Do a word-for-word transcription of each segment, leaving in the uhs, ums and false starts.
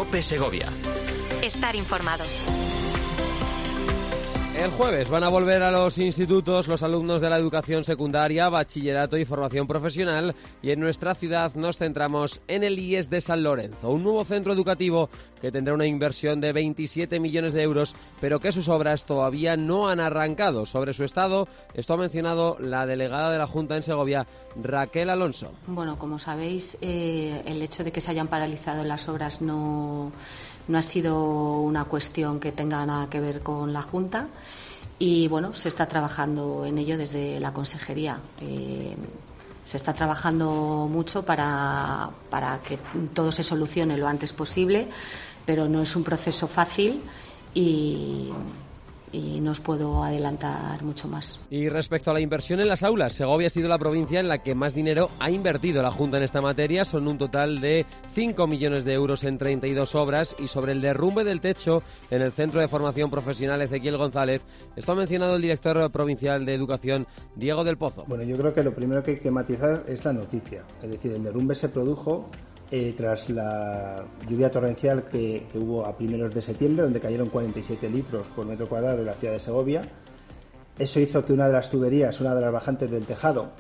COPE Segovia. Estar informado. El jueves van a volver a los institutos los alumnos de la educación secundaria, bachillerato y formación profesional, y en nuestra ciudad nos centramos en el I E S de San Lorenzo, un nuevo centro educativo que tendrá una inversión de veintisiete millones de euros, pero que sus obras todavía no han arrancado. Sobre su estado, esto ha mencionado la delegada de la Junta en Segovia, Raquel Alonso. Bueno, como sabéis, eh, el hecho de que se hayan paralizado las obras no... No ha sido una cuestión que tenga nada que ver con la Junta y, bueno, se está trabajando en ello desde la Consejería. Eh, se está trabajando mucho para, para que todo se solucione lo antes posible, pero no es un proceso fácil y... y no os puedo adelantar mucho más. Y respecto a la inversión en las aulas, Segovia ha sido la provincia en la que más dinero ha invertido la Junta en esta materia. Son un total de cinco millones de euros en treinta y dos obras. Y sobre el derrumbe del techo en el Centro de Formación Profesional Ezequiel González, esto ha mencionado el director provincial de Educación, Diego del Pozo. Bueno, yo creo que lo primero que hay que matizar es la noticia. Es decir, el derrumbe se produjo Eh, tras la lluvia torrencial que, que hubo a primeros de septiembre, donde cayeron cuarenta y siete litros por metro cuadrado en la ciudad de Segovia. Eso hizo que una de las tuberías, una de las bajantes del tejado,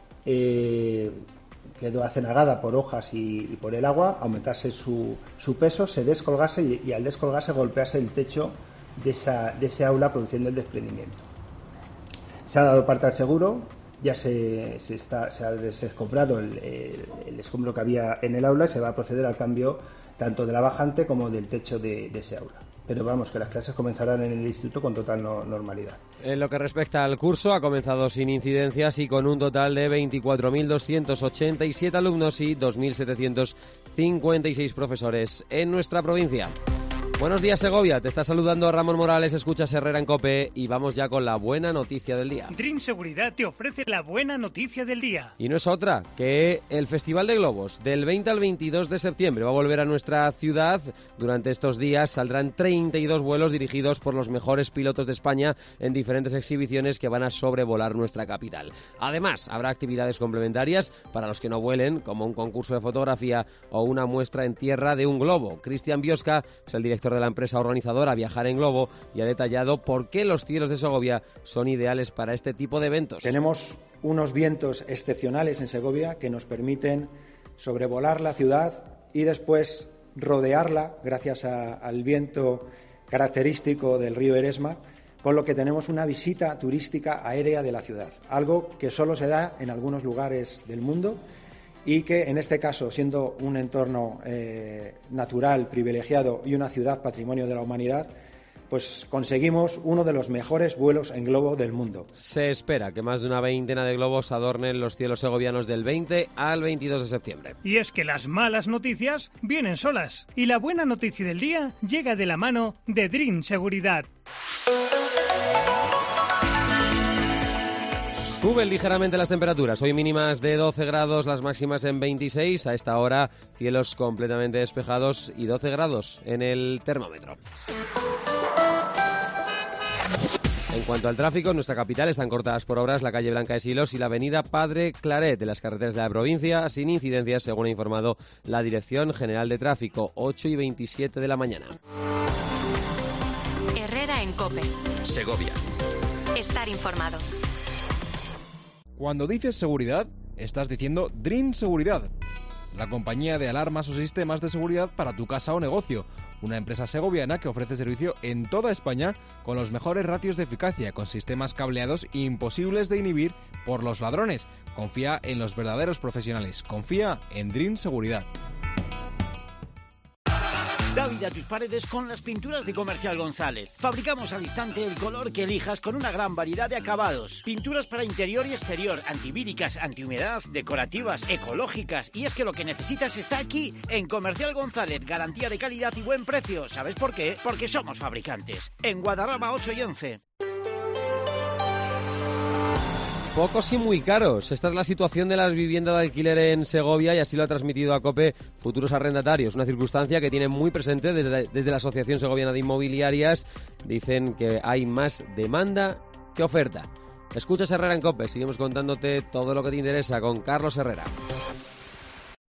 eh, quedó acenagada por hojas y, y por el agua, aumentase su, su peso, se descolgase y, y al descolgarse golpease el techo de, esa, de ese aula, produciendo el desprendimiento. Se ha dado parte al seguro. Ya se, se, está, se ha desescombrado el, el, el escombro que había en el aula y se va a proceder al cambio tanto de la bajante como del techo de, de ese aula. Pero vamos, que las clases comenzarán en el instituto con total no, normalidad. En lo que respecta al curso, ha comenzado sin incidencias y con un total de veinticuatro mil doscientos ochenta y siete alumnos y dos mil setecientos cincuenta y seis profesores en nuestra provincia. Buenos días, Segovia. Te está saludando Ramón Morales, escuchas Herrera en COPE y vamos ya con la buena noticia del día. Dream Seguridad te ofrece la buena noticia del día. Y no es otra que el Festival de Globos del veinte al veintidós de septiembre va a volver a nuestra ciudad. Durante estos días saldrán treinta y dos vuelos dirigidos por los mejores pilotos de España en diferentes exhibiciones que van a sobrevolar nuestra capital. Además, habrá actividades complementarias para los que no vuelen, como un concurso de fotografía o una muestra en tierra de un globo. Cristian Biosca es el director de la empresa organizadora Viajar en Globo y ha detallado por qué los cielos de Segovia son ideales para este tipo de eventos. Tenemos unos vientos excepcionales en Segovia que nos permiten sobrevolar la ciudad y después rodearla gracias a, al viento característico del río Eresma, con lo que tenemos una visita turística aérea de la ciudad, algo que solo se da en algunos lugares del mundo y que en este caso, siendo un entorno eh, natural, privilegiado y una ciudad patrimonio de la humanidad, pues conseguimos uno de los mejores vuelos en globo del mundo. Se espera que más de una veintena de globos adornen los cielos segovianos del veinte al veintidós de septiembre. Y es que las malas noticias vienen solas y la buena noticia del día llega de la mano de Dream Seguridad. Suben ligeramente las temperaturas, hoy mínimas de doce grados, las máximas en veintiséis, a esta hora cielos completamente despejados y doce grados en el termómetro. En cuanto al tráfico, en nuestra capital están cortadas por obras la calle Blanca de Silos y la avenida Padre Claret de las carreteras de la provincia, sin incidencias, según ha informado la Dirección General de Tráfico, ocho y veintisiete de la mañana. Herrera en COPE. Segovia. Estar informado. Cuando dices seguridad, estás diciendo Dream Seguridad, la compañía de alarmas o sistemas de seguridad para tu casa o negocio, una empresa segoviana que ofrece servicio en toda España con los mejores ratios de eficacia, con sistemas cableados imposibles de inhibir por los ladrones. Confía en los verdaderos profesionales, confía en Dream Seguridad. Da vida a tus paredes con las pinturas de Comercial González. Fabricamos al instante el color que elijas con una gran variedad de acabados. Pinturas para interior y exterior, antivíricas, antihumedad, decorativas, ecológicas. Y es que lo que necesitas está aquí, en Comercial González. Garantía de calidad y buen precio. ¿Sabes por qué? Porque somos fabricantes. En Guadarrama ocho y once. Pocos y muy caros. Esta es la situación de las viviendas de alquiler en Segovia y así lo ha transmitido a COPE futuros arrendatarios. Una circunstancia que tienen muy presente desde, desde la Asociación Segoviana de Inmobiliarias. Dicen que hay más demanda que oferta. Escuchas Herrera en COPE. Seguimos contándote todo lo que te interesa con Carlos Herrera.